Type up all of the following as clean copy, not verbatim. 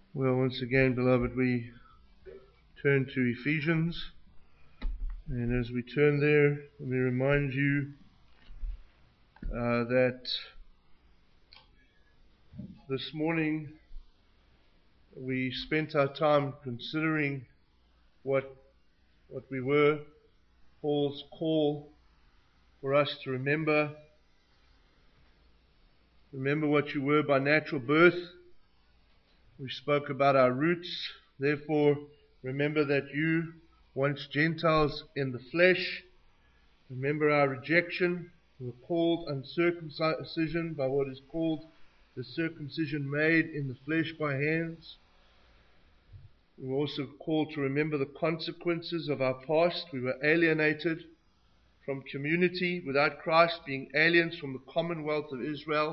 Well, once again, beloved, we turn to Ephesians. And as we turn there, let me remind you that this morning we spent our time considering what we were, Paul's call for us to remember what you were by natural birth. We spoke about our roots. Therefore, remember that you, once Gentiles in the flesh, remember our rejection. We were called uncircumcision by what is called the circumcision made in the flesh by hands. We were also called to remember the consequences of our past. We were alienated from community without Christ, being aliens from the commonwealth of Israel.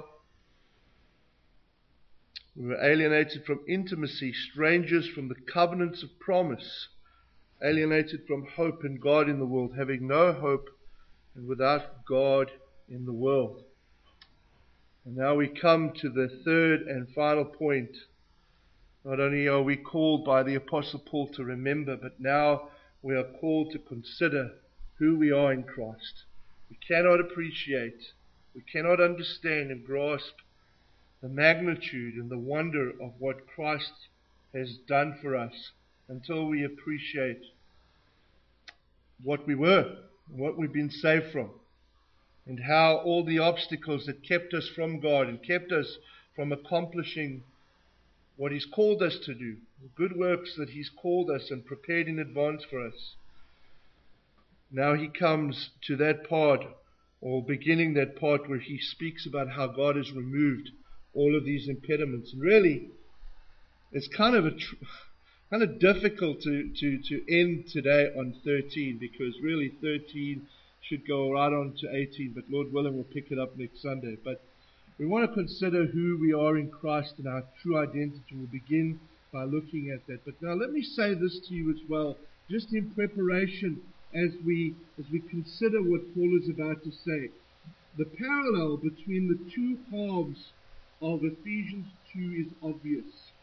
We were alienated from intimacy, strangers from the covenants of promise, alienated from hope in God in the world, having no hope and without God in the world. And now we come to the third and final point. Not only are we called by the Apostle Paul to remember, but now we are called to consider who we are in Christ. We cannot appreciate, we cannot understand and grasp the magnitude and the wonder of what Christ has done for us until we appreciate what we were, what we've been saved from, and how all the obstacles that kept us from God and kept us from accomplishing what He's called us to do, the good works that He's called us and prepared in advance for us. Now He comes to that part, or beginning that part, where He speaks about how God has removed all of these impediments. And really, it's kind of difficult to end today on 13, because really 13 should go right on to 18, but Lord willing we'll pick it up next Sunday. But we want to consider who we are in Christ and our true identity. We'll begin by looking at that. But now let me say this to you as well, just in preparation as we consider what Paul is about to say. The parallel between the two halves of Ephesians 2 is obvious.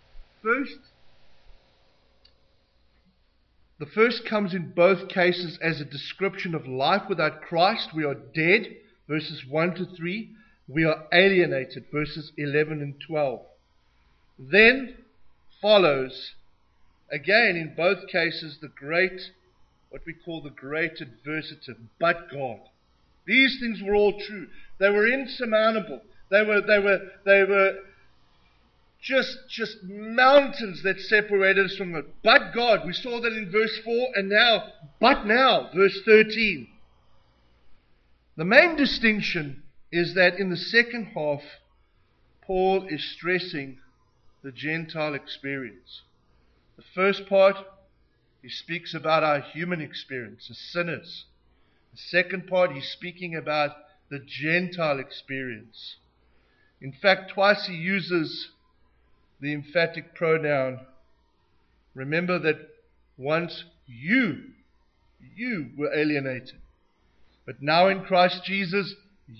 The first comes in both cases as a description of life without Christ. We are dead, verses 1 to 3. We are alienated, verses 11 and 12. Then follows, again in both cases, what we call the great adversative, but God. These things were all true. They were insurmountable. They were just mountains that separated us from God. But God, we saw that in verse 4, and now, verse 13. The main distinction is that in the second half, Paul is stressing the Gentile experience. The first part, he speaks about our human experience as sinners. The second part, he's speaking about the Gentile experience. In fact, twice he uses the emphatic pronoun. Remember that once you were alienated, but now in Christ Jesus,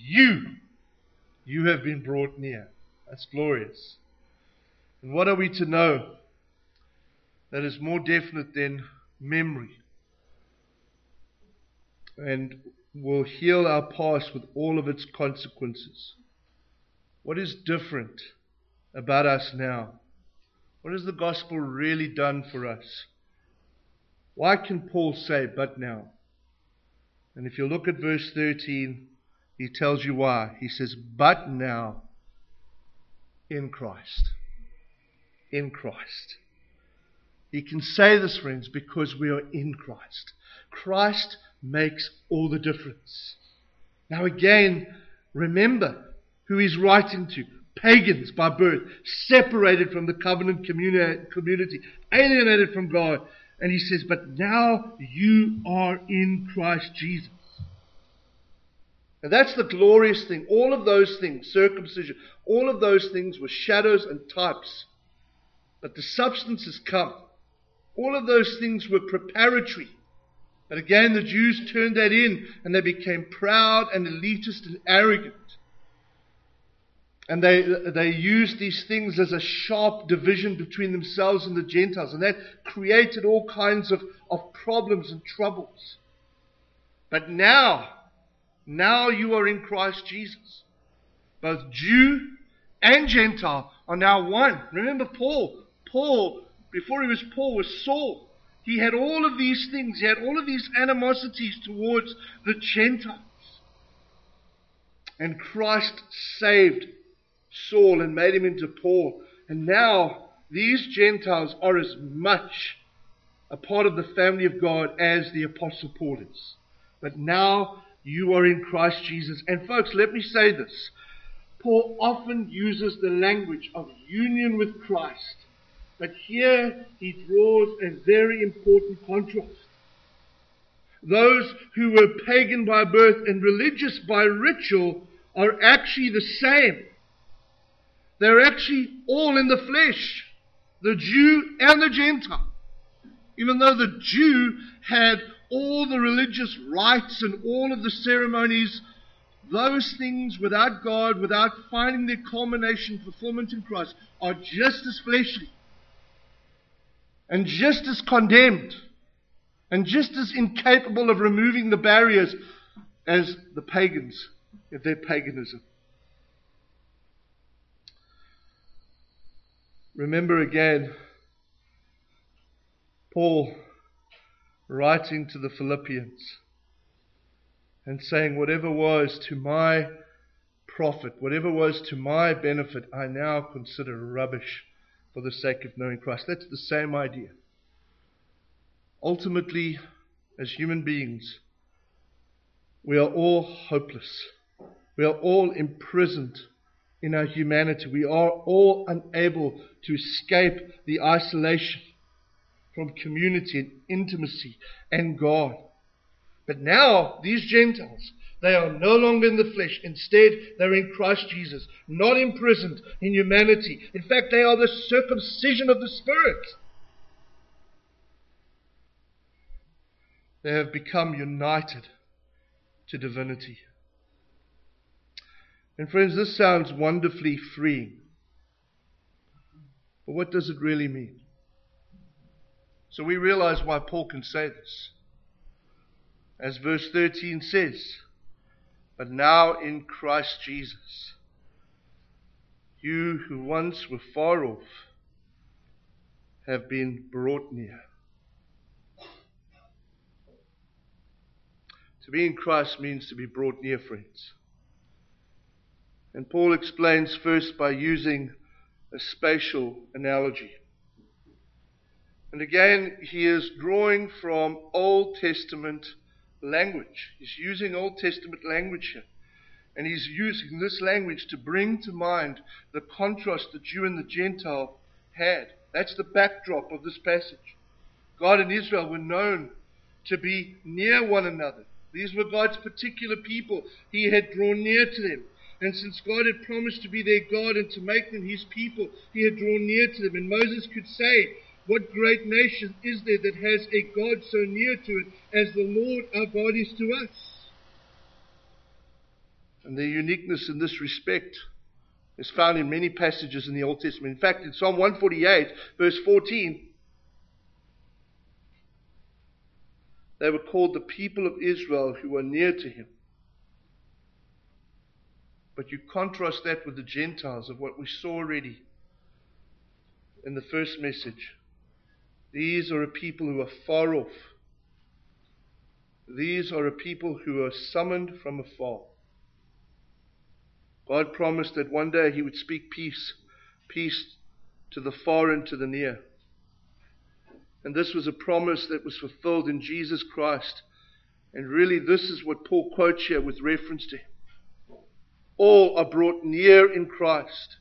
you have been brought near. That's glorious. And what are we to know that is more definite than memory, and will heal our past with all of its consequences? What is different about us now? What has the gospel really done for us? Why can Paul say, but now? And if you look at verse 13, he tells you why. He says, but now in Christ. In Christ. He can say this, friends, because we are in Christ. Christ makes all the difference. Now again, remember who he's writing to. Pagans by birth, separated from the covenant community, alienated from God. And he says, but now you are in Christ Jesus. And that's the glorious thing. All of those things, circumcision, all of those things were shadows and types. But the substance has come. All of those things were preparatory. But again, the Jews turned that in, and they became proud and elitist and arrogant. And they used these things as a sharp division between themselves and the Gentiles. And that created all kinds of problems and troubles. But now you are in Christ Jesus. Both Jew and Gentile are now one. Remember Paul, before he was Paul, was Saul. He had all of these things. He had all of these animosities towards the Gentiles. And Christ saved Saul and made him into Paul. And now these Gentiles are as much a part of the family of God as the Apostle Paul is. But now you are in Christ Jesus. And folks, let me say this. Paul often uses the language of union with Christ. But here he draws a very important contrast. Those who were pagan by birth and religious by ritual are actually the same. They're actually all in the flesh, the Jew and the Gentile. Even though the Jew had all the religious rites and all of the ceremonies, those things without God, without finding their culmination, fulfillment in Christ, are just as fleshly and just as condemned and just as incapable of removing the barriers as the pagans in their paganism. Remember again, Paul writing to the Philippians and saying, whatever was to my profit, whatever was to my benefit, I now consider rubbish for the sake of knowing Christ. That's the same idea. Ultimately, as human beings, we are all hopeless. We are all imprisoned in our humanity. We are all unable to escape the isolation from community and intimacy and God. But now, these Gentiles, they are no longer in the flesh. Instead, they're in Christ Jesus, not imprisoned in humanity. In fact, they are the circumcision of the Spirit. They have become united to divinity. And friends, this sounds wonderfully freeing. But what does it really mean? So we realize why Paul can say this. As verse 13 says, but now in Christ Jesus, you who once were far off have been brought near. To be in Christ means to be brought near, friends. And Paul explains first by using a spatial analogy. And again, he is drawing from Old Testament language. He's using Old Testament language here. And he's using this language to bring to mind the contrast the Jew and the Gentile had. That's the backdrop of this passage. God and Israel were known to be near one another. These were God's particular people. He had drawn near to them. And since God had promised to be their God and to make them his people, he had drawn near to them. And Moses could say, what great nation is there that has a God so near to it as the Lord our God is to us? And their uniqueness in this respect is found in many passages in the Old Testament. In fact, in Psalm 148, verse 14, they were called the people of Israel who were near to him. But you contrast that with the Gentiles of what we saw already in the first message. These are a people who are far off. These are a people who are summoned from afar. God promised that one day he would speak peace to the far and to the near. And this was a promise that was fulfilled in Jesus Christ. And really this is what Paul quotes here with reference to him. All are brought near in Christ.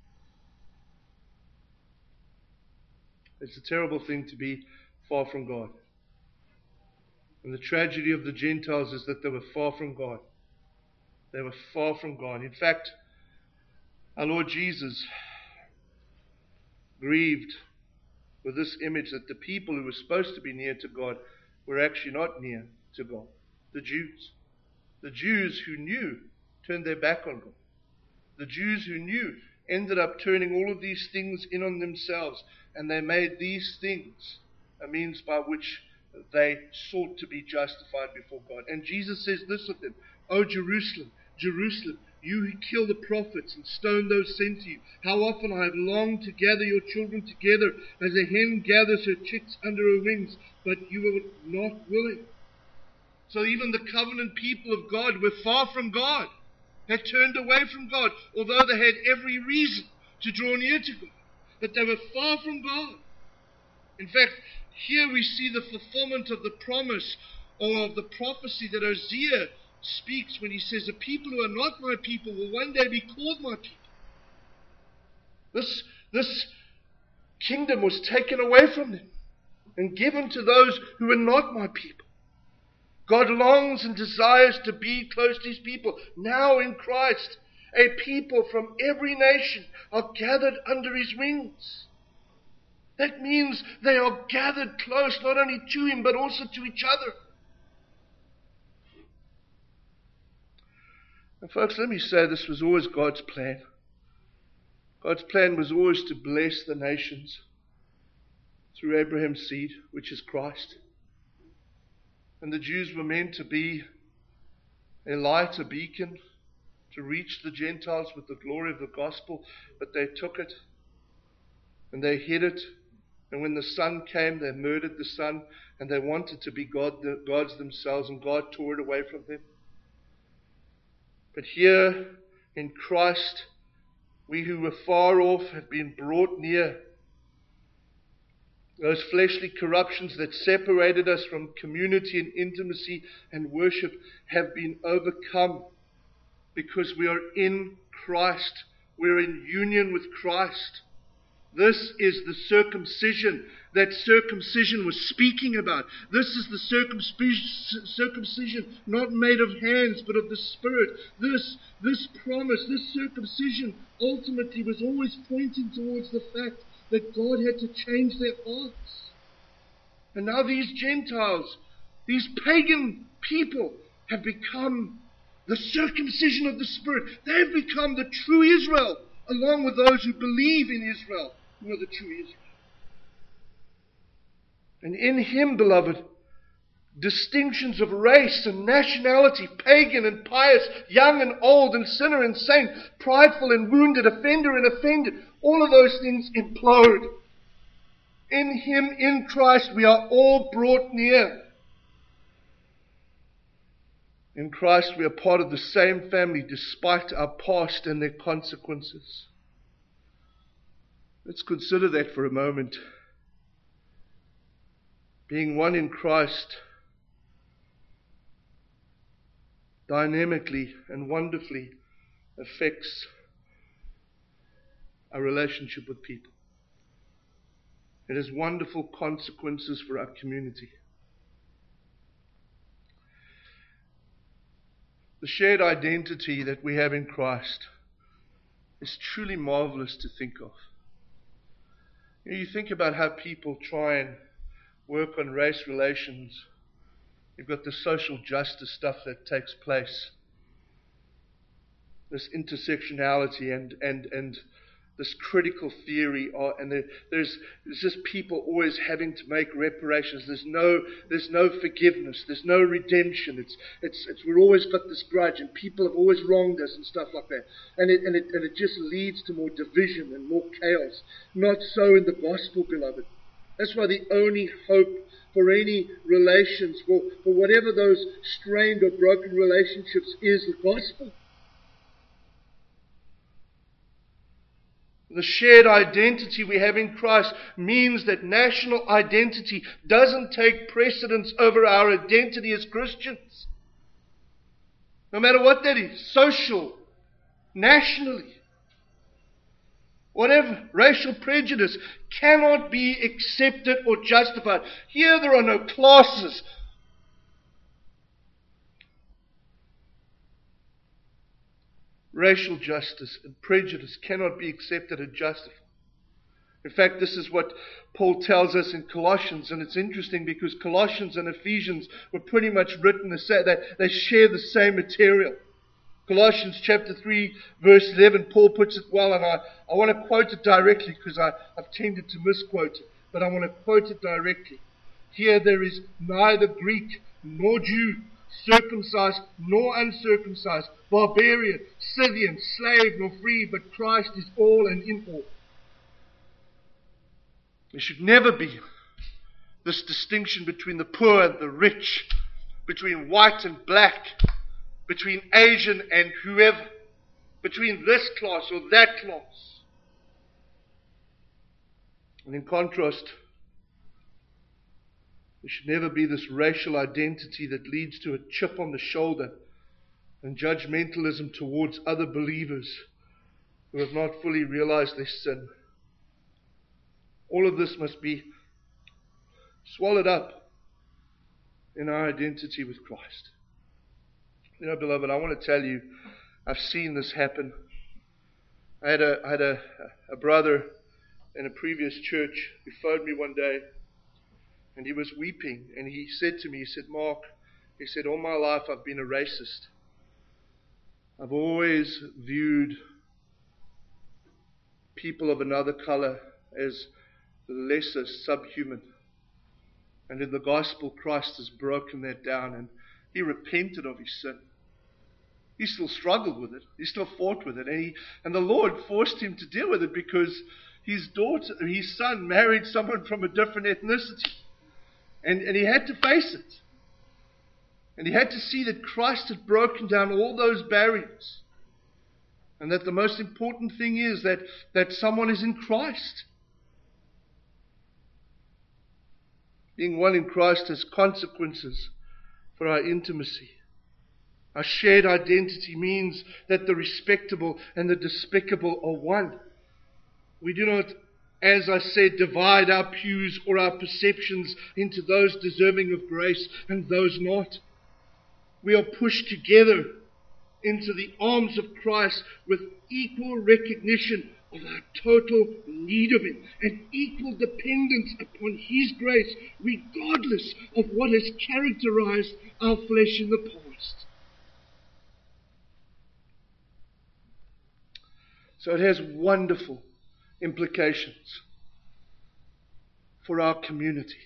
It's a terrible thing to be far from God. And the tragedy of the Gentiles is that they were far from God. They were far from God. In fact, our Lord Jesus grieved with this image that the people who were supposed to be near to God were actually not near to God. The Jews. The Jews who knew turned their back on God. The Jews who knew ended up turning all of these things in on themselves, and they made these things a means by which they sought to be justified before God. And Jesus says this of them: "O Jerusalem, Jerusalem, you who kill the prophets and stone those sent to you, how often I have longed to gather your children together as a hen gathers her chicks under her wings, but you were not willing." So even the covenant people of God were far from God, had turned away from God, although they had every reason to draw near to God. But they were far from God. In fact, here we see the fulfillment of the promise or of the prophecy that Hosea speaks when he says, "The people who are not my people will one day be called my people." This kingdom was taken away from them and given to those who are not my people. God longs and desires to be close to His people. Now in Christ, a people from every nation are gathered under His wings. That means they are gathered close not only to Him but also to each other. And folks, let me say, this was always God's plan. God's plan was always to bless the nations through Abraham's seed, which is Christ. And the Jews were meant to be a light, a beacon, to reach the Gentiles with the glory of the gospel, but they took it and they hid it. And when the Son came, they murdered the Son, and they wanted to be gods themselves, and God tore it away from them. But here in Christ, we who were far off have been brought near. Those fleshly corruptions that separated us from community and intimacy and worship have been overcome because we are in Christ. We're in union with Christ. This is the circumcision that circumcision was speaking about. This is the circumcision not made of hands but of the Spirit. This promise, this circumcision ultimately was always pointing towards the fact that God had to change their hearts. And now these Gentiles, these pagan people, have become the circumcision of the Spirit. They have become the true Israel, along with those who believe in Israel, who are the true Israel. And in Him, beloved, distinctions of race and nationality, pagan and pious, young and old, and sinner and saint, prideful and wounded, offender and offended, all of those things implode. In Him, in Christ, we are all brought near. In Christ, we are part of the same family despite our past and their consequences. Let's consider that for a moment. Being one in Christ dynamically and wonderfully affects our relationship with people. It has wonderful consequences for our community. The shared identity that we have in Christ is truly marvelous to think of. You think about how people try and work on race relations. You've got the social justice stuff that takes place, this intersectionality and this critical theory, and there's just people always having to make reparations. There's no forgiveness. There's no redemption. We've always got this grudge, and people have always wronged us and stuff like that. And it just leads to more division and more chaos. Not so in the gospel, beloved. That's why the only hope for any relations, for whatever those strained or broken relationships, is the gospel. The shared identity we have in Christ means that national identity doesn't take precedence over our identity as Christians. No matter what that is, social, nationally, whatever, racial prejudice cannot be accepted or justified. Here there are no classes. Racial justice and prejudice cannot be accepted and justified. In fact, this is what Paul tells us in Colossians, and it's interesting because Colossians and Ephesians were pretty much written to say that they share the same material. Colossians chapter 3, verse 11, Paul puts it well, and I want to quote it directly because I've tended to misquote it, but I want to quote it directly. Here there is neither Greek nor Jew, circumcised nor uncircumcised, barbarian, Scythian, slave nor free, but Christ is all and in all. There should never be this distinction between the poor and the rich, between white and black, between Asian and whoever, between this class or that class. And in contrast, there should never be this racial identity that leads to a chip on the shoulder and judgmentalism towards other believers who have not fully realized their sin. All of this must be swallowed up in our identity with Christ. You know, beloved, I want to tell you, I've seen this happen. I had a brother in a previous church who phoned me one day, and he was weeping, and he said to me, he said, Mark, he said, all my life I've been a racist. I've always viewed people of another color as lesser, subhuman. And in the gospel, Christ has broken that down, and he repented of his sin. He still struggled with it. He still fought with it. And the Lord forced him to deal with it because his son married someone from a different ethnicity. And he had to face it. And he had to see that Christ had broken down all those barriers. And that the most important thing is that someone is in Christ. Being one in Christ has consequences for our intimacy. Our shared identity means that the respectable and the despicable are one. We do not, as I said, divide our pews or our perceptions into those deserving of grace and those not. We are pushed together into the arms of Christ with equal recognition of our total need of Him and equal dependence upon His grace, regardless of what has characterized our flesh in the past. So it has wonderful implications for our community.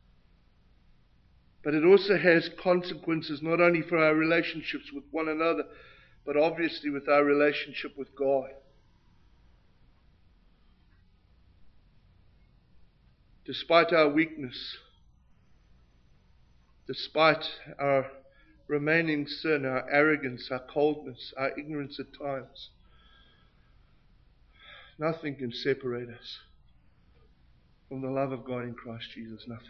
But it also has consequences not only for our relationships with one another, but obviously with our relationship with God. Despite our weakness, despite our remaining sin, our arrogance, our coldness, our ignorance at times, nothing can separate us from the love of God in Christ Jesus. Nothing.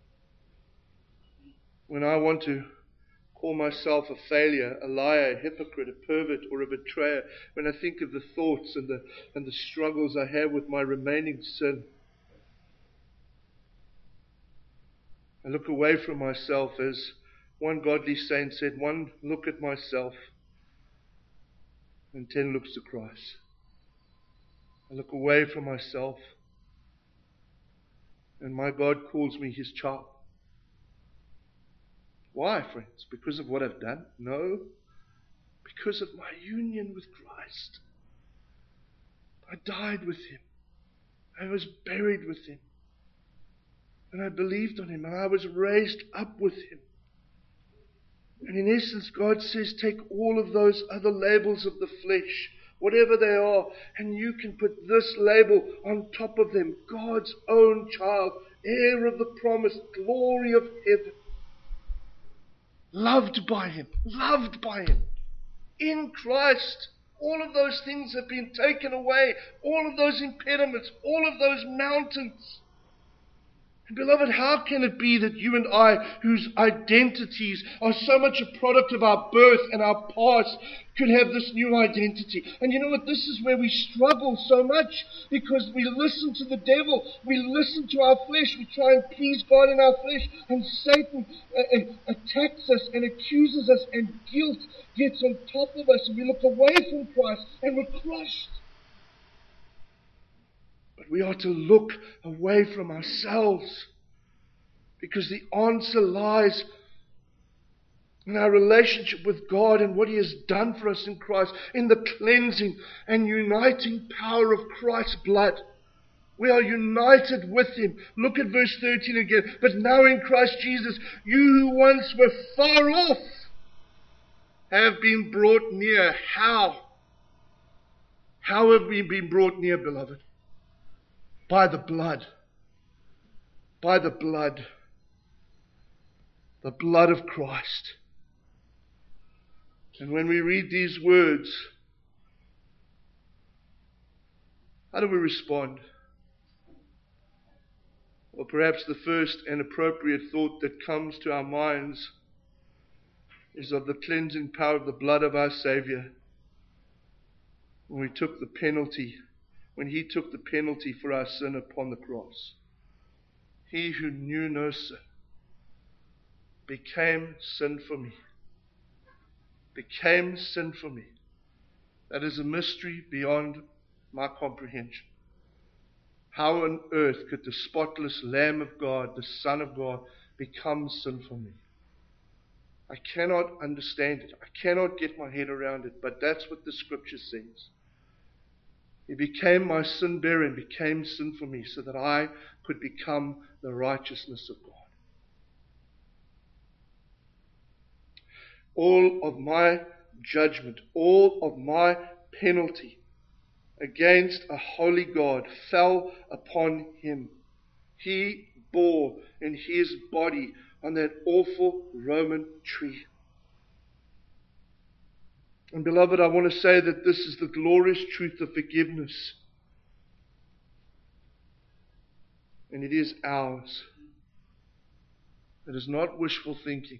When I want to call myself a failure, a liar, a hypocrite, a pervert, or a betrayer, when I think of the thoughts and the struggles I have with my remaining sin, I look away from myself, as one godly saint said, one look at myself and 10 looks to Christ. I look away from myself, and my God calls me His child. Why, friends? Because of what I've done? No. Because of my union with Christ. I died with Him. I was buried with Him. And I believed on Him, and I was raised up with Him. And in essence, God says, take all of those other labels of the flesh, whatever they are, and you can put this label on top of them. God's own child, heir of the promise, glory of heaven. Loved by Him, in Christ. All of those things have been taken away. All of those impediments, all of those mountains. And beloved, how can it be that you and I, whose identities are so much a product of our birth and our past, could have this new identity? And you know what? This is where we struggle so much, because we listen to the devil, we listen to our flesh, we try and please God in our flesh, and Satan attacks us and accuses us, and guilt gets on top of us, and we look away from Christ, and we're crushed. But we are to look away from ourselves, because the answer lies in our relationship with God and what He has done for us in Christ, in the cleansing and uniting power of Christ's blood. We are united with Him. Look at verse 13 again. But now in Christ Jesus, you who once were far off have been brought near. How? How have we been brought near, beloved? By the blood. By the blood. The blood of Christ. And when we read these words, how do we respond? Or perhaps the first and appropriate thought that comes to our minds is of the cleansing power of the blood of our Savior. When He took the penalty for our sin upon the cross. He who knew no sin became sin for me. Became sin for me. That is a mystery beyond my comprehension. How on earth could the spotless Lamb of God, the Son of God, become sin for me? I cannot understand it. I cannot get my head around it, but that's what the Scripture says. He became my sin bearer and became sin for me so that I could become the righteousness of God. All of my judgment, all of my penalty against a holy God fell upon Him. He bore in His body on that awful Roman tree. And beloved, I want to say that this is the glorious truth of forgiveness. And it is ours. It is not wishful thinking.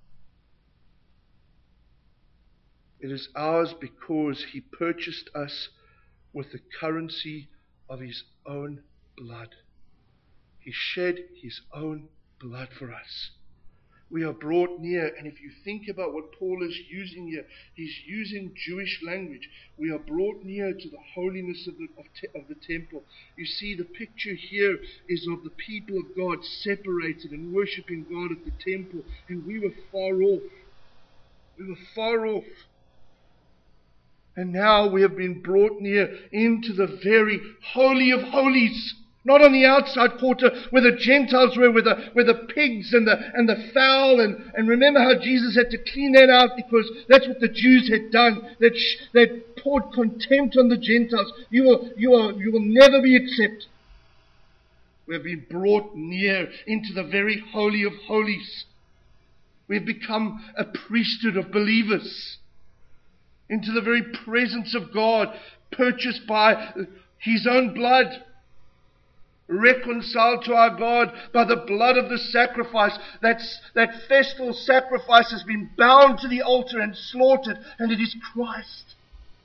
It is ours because He purchased us with the currency of His own blood. He shed His own blood for us. We are brought near, and if you think about what Paul is using here, he's using Jewish language. We are brought near to the holiness of the temple. You see, the picture here is of the people of God separated and worshipping God at the temple, and we were far off. We were far off. And now we have been brought near into the very Holy of Holies. Not on the outside quarter where the Gentiles were, where the pigs and the fowl. And remember how Jesus had to clean that out because that's what the Jews had done. They poured contempt on the Gentiles. You will never be accepted. We have been brought near into the very Holy of Holies. We have become a priesthood of believers. Into the very presence of God, purchased by His own blood. Reconciled to our God by the blood of the sacrifice. That festal sacrifice has been bound to the altar and slaughtered, and it is Christ.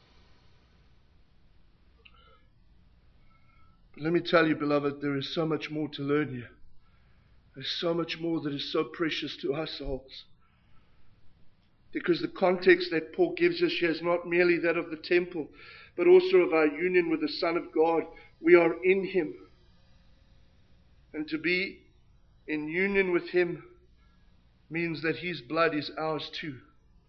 But let me tell you, beloved, there is so much more to learn here. There's so much more that is so precious to our souls. Because the context that Paul gives us here is not merely that of the temple, but also of our union with the Son of God. We are in Him. And to be in union with Him means that His blood is ours too.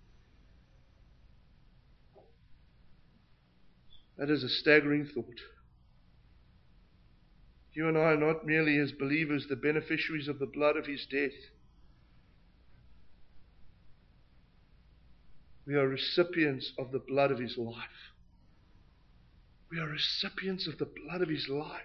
That is a staggering thought. You and I are not merely as believers the beneficiaries of the blood of His death. We are recipients of the blood of His life. We are recipients of the blood of His life.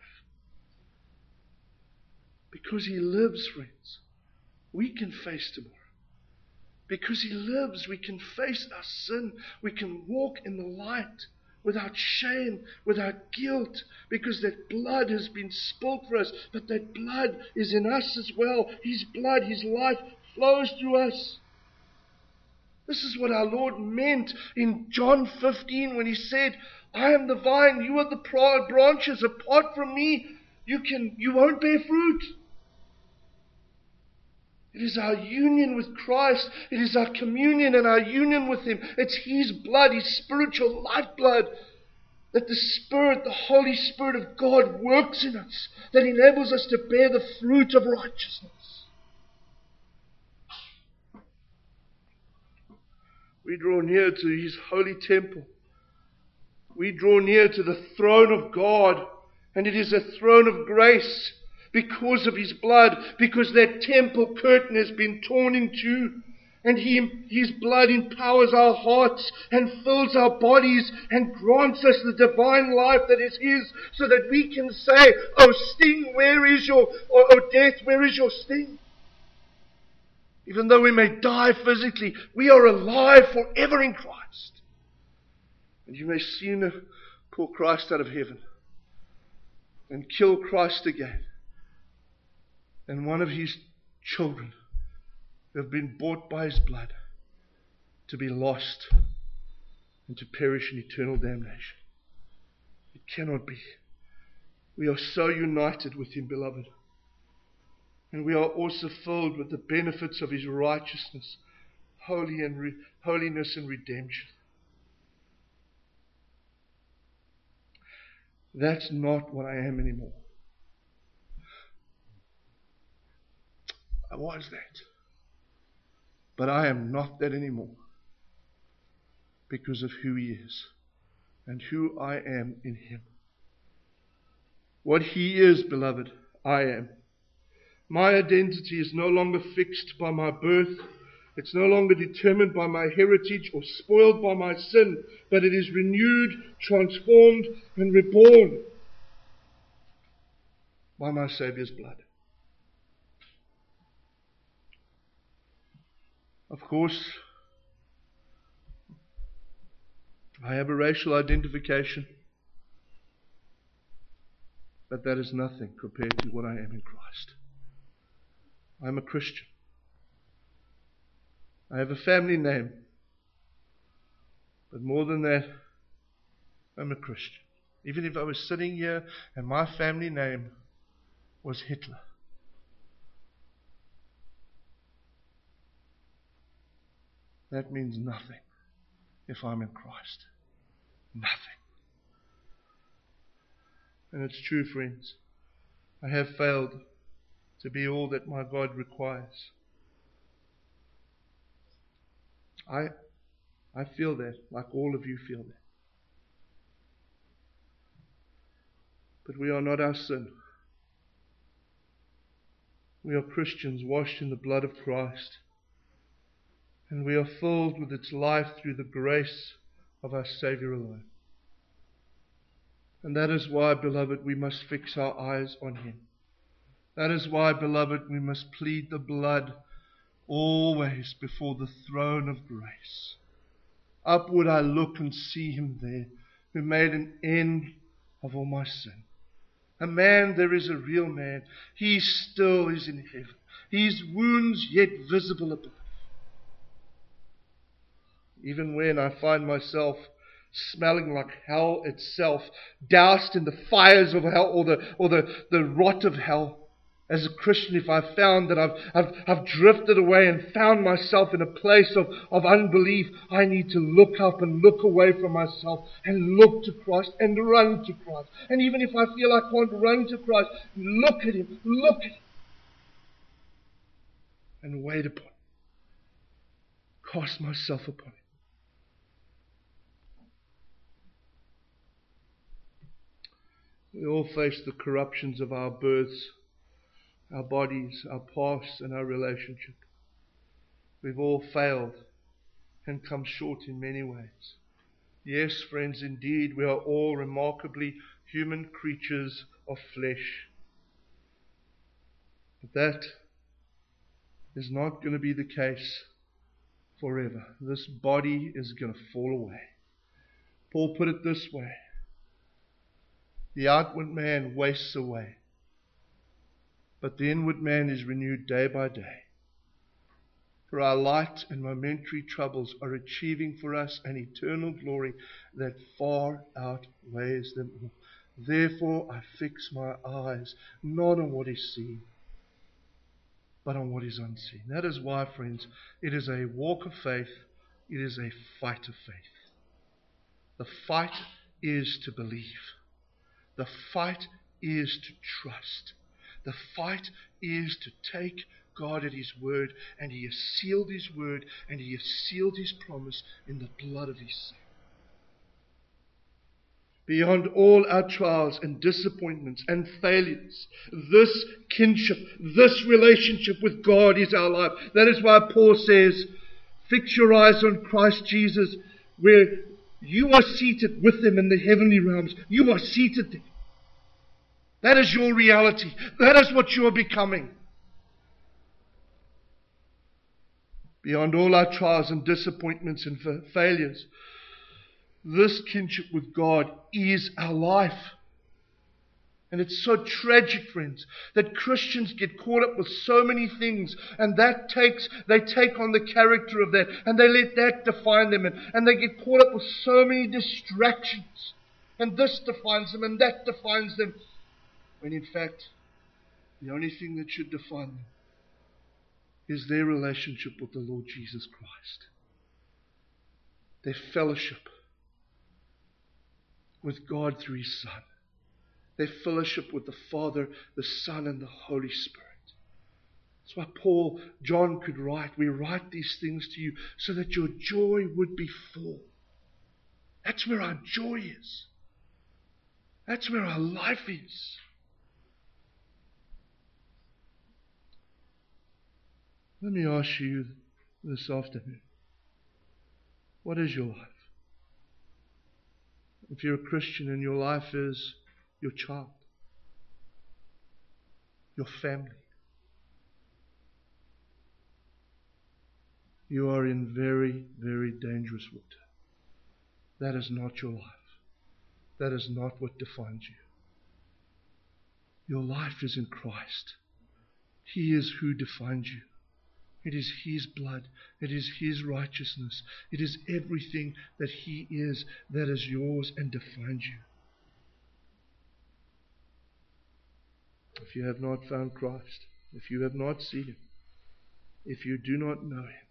Because He lives, friends, we can face tomorrow. Because He lives, we can face our sin. We can walk in the light without shame, without guilt, because that blood has been spilled for us. But that blood is in us as well. His blood, His life flows through us. This is what our Lord meant in John 15 when He said, I am the vine, you are the branches. Apart from me, you won't bear fruit. It is our union with Christ. It is our communion and our union with Him. It's His blood, His spiritual lifeblood, that the Spirit, the Holy Spirit of God works in us, that enables us to bear the fruit of righteousness. We draw near to His holy temple. We draw near to the throne of God, and it is a throne of grace because of His blood, because that temple curtain has been torn in two, and His blood empowers our hearts and fills our bodies and grants us the divine life that is His, so that we can say, "Oh sting, where is your, oh death, where is your sting?" Even though we may die physically, we are alive forever in Christ. And you may soon pull Christ out of heaven and kill Christ again. And one of His children who have been bought by His blood to be lost and to perish in eternal damnation. It cannot be. We are so united with Him, beloved. And we are also filled with the benefits of His righteousness, holiness and redemption. That's not what I am anymore. I was that. But I am not that anymore, because of who He is and who I am in Him. What He is, beloved, I am. My identity is no longer fixed by my birth. It's no longer determined by my heritage or spoiled by my sin, but it is renewed, transformed, and reborn by my Saviour's blood. Of course, I have a racial identification, but that is nothing compared to what I am in Christ. I'm a Christian. I have a family name, but more than that, I'm a Christian. Even if I was sitting here and my family name was Hitler, that means nothing if I'm in Christ. Nothing. And it's true, friends. I have failed to be all that my God requires. I feel that, like all of you feel that. But we are not our sin. We are Christians washed in the blood of Christ. And we are filled with its life through the grace of our Savior alone. And that is why, beloved, we must fix our eyes on Him. That is why, beloved, we must plead the blood always before the throne of grace. Upward I look and see Him there, who made an end of all my sin. A man, there is a real man. He still is in heaven. His wounds yet visible above. Even when I find myself smelling like hell itself, doused in the fires of hell or the rot of hell, as a Christian, if I've found that I've drifted away and found myself in a place of unbelief, I need to look up and look away from myself and look to Christ and run to Christ. And even if I feel I can't run to Christ, look at Him, and wait upon Him. Cast myself upon Him. We all face the corruptions of our births, our bodies, our past, and our relationship. We've all failed and come short in many ways. Yes, friends, indeed, we are all remarkably human creatures of flesh. But that is not going to be the case forever. This body is going to fall away. Paul put it this way: the outward man wastes away, but the inward man is renewed day by day. For our light and momentary troubles are achieving for us an eternal glory that far outweighs them all. Therefore I fix my eyes not on what is seen, but on what is unseen. That is why, friends, it is a walk of faith. It is a fight of faith. The fight is to believe. The fight is to trust. The fight is to take God at His word, and He has sealed His word, and He has sealed His promise in the blood of His Son. Beyond all our trials and disappointments and failures, this kinship, this relationship with God is our life. That is why Paul says, fix your eyes on Christ Jesus, where you are seated with Him in the heavenly realms. You are seated there. That is your reality. That is what you are becoming. Beyond all our trials and disappointments and failures, this kinship with God is our life. And it's so tragic, friends, that Christians get caught up with so many things, and they take on the character of that, and they let that define them, and they get caught up with so many distractions, and this defines them, and that defines them, when in fact, the only thing that should define them is their relationship with the Lord Jesus Christ. Their fellowship with God through His Son. Their fellowship with the Father, the Son, and the Holy Spirit. That's why John could write, we write these things to you so that your joy would be full. That's where our joy is. That's where our life is. Let me ask you this afternoon, what is your life? If you're a Christian and your life is your child, your family, you are in very, very dangerous water. That is not your life. That is not what defines you. Your life is in Christ. He is who defines you. It is His blood. It is His righteousness. It is everything that He is that is yours and defines you. If you have not found Christ, if you have not seen Him, if you do not know Him,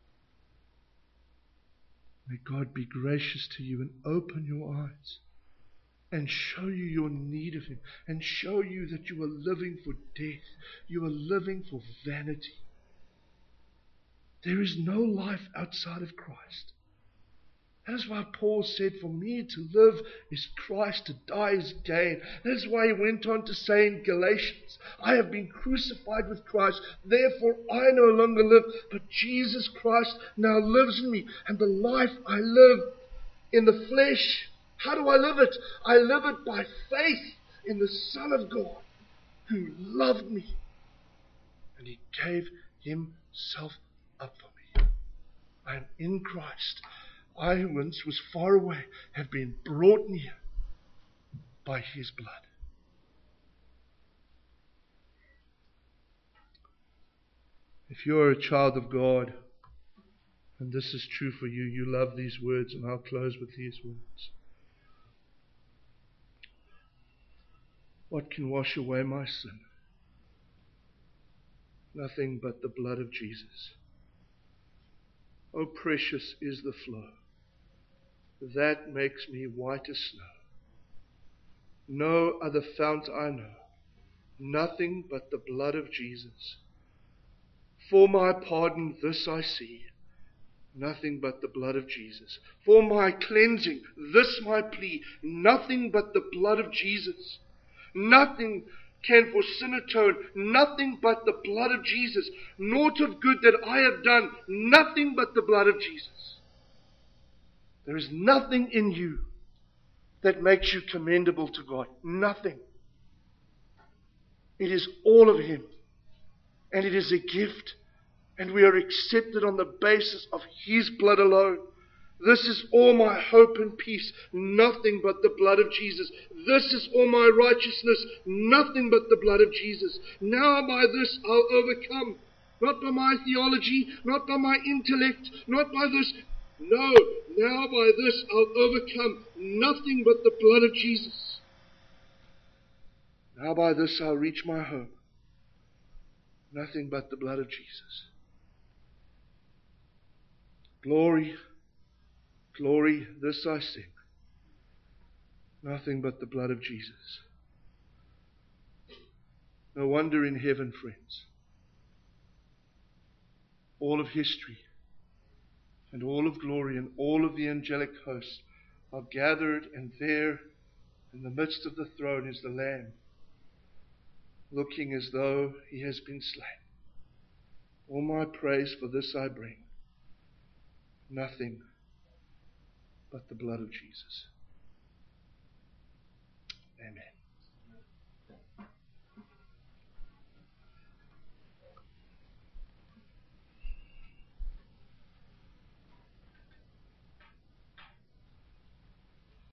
may God be gracious to you and open your eyes and show you your need of Him, and show you that you are living for death. You are living for vanity. There is no life outside of Christ. That is why Paul said, for me to live is Christ, to die is gain. That is why he went on to say in Galatians, I have been crucified with Christ, therefore I no longer live, but Jesus Christ now lives in me. And the life I live in the flesh, how do I live it? I live it by faith in the Son of God, who loved me, and He gave Himself up for me. I am in Christ. I who once was far away have been brought near by His blood. If you are a child of God, and this is true for you, you love these words, and I'll close with these words. What can wash away my sin? Nothing but the blood of Jesus. Oh, precious is the flow that makes me white as snow. No other fount I know, nothing but the blood of Jesus. For my pardon this I see, nothing but the blood of Jesus. For my cleansing this my plea, nothing but the blood of Jesus. Nothing can for sin atone, nothing but the blood of Jesus. Naught of good that I have done, nothing but the blood of Jesus. There is nothing in you that makes you commendable to God. Nothing. It is all of Him. And it is a gift. And we are accepted on the basis of His blood alone. This is all my hope and peace, nothing but the blood of Jesus. This is all my righteousness, nothing but the blood of Jesus. Now by this I'll overcome. Not by my theology, not by my intellect, not by this. No, now by this I'll overcome. Nothing but the blood of Jesus. Now by this I'll reach my home. Nothing but the blood of Jesus. Glory, glory, this I sing. Nothing but the blood of Jesus. No wonder in heaven, friends, all of history and all of glory and all of the angelic hosts are gathered, and there in the midst of the throne is the Lamb, looking as though he has been slain. All my praise for this I bring, nothing but the blood of Jesus. Amen.